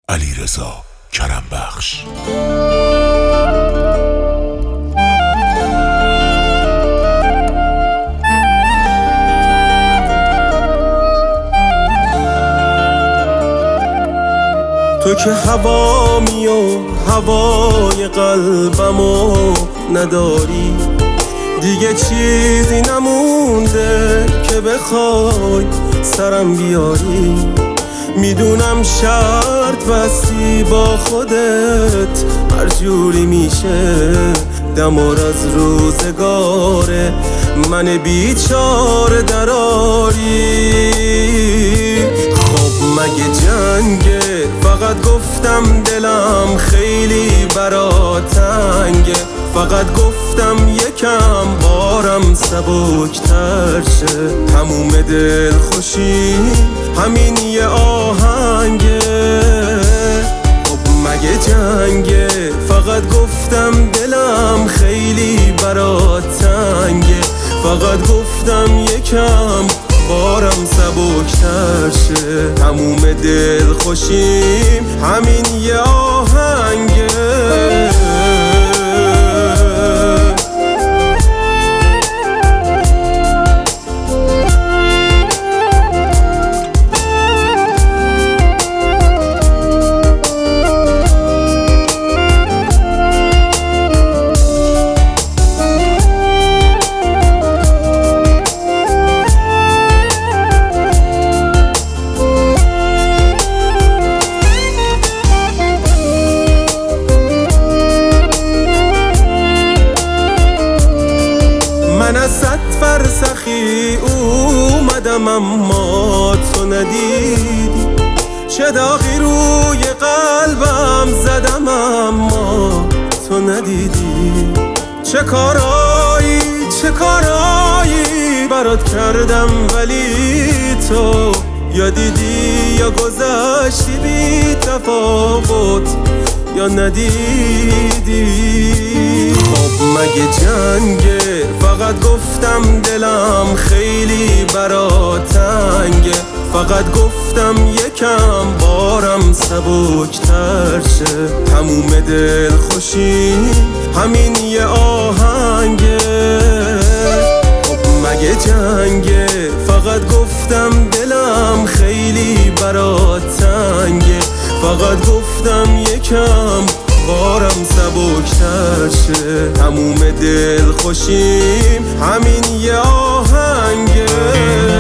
علیرضا کرمبخش. تو که هوامی و هوای قلبمو نداری، دیگه چیزی نمونده که بخوای سرم بیاری. میدونم شرط بستی با خودت هر جوری میشه، دمار از روزگار من بیچاره دراری. خب مگه جنگه؟ فقط گفتم دلم خیلی برات تنگه، فقط گفتم یکم بارم سبکتر شه. تموم دل خوشی همین یه آهنگه. خب مگه جنگه؟ فقط گفتم دلم خیلی برات تنگه، فقط گفتم یکم بارم سبکتر شه. تموم دل خوشیم همین یه آهنگه. من از 100 فرسخی اومدم اما تو ندیدی، چه داغی روی قلبم زدم اما تو ندیدی. چه کارایی برات کردم ولی تو یا دیدی یا گذشتی بی تفاوت یا ندیدی. خب مگه جنگه؟ فقط گفتم دلم خیلی برات تنگه، فقط گفتم یکم بارم سبکتر شه. تموم دل خوشی همین یه آهنگه. خب مگه جنگه؟ فقط گفتم دلم خیلی برات تنگه، فقط گفتم یکم بارم سبکتر شه. تموم دل خوشیم همین یه آهنگه.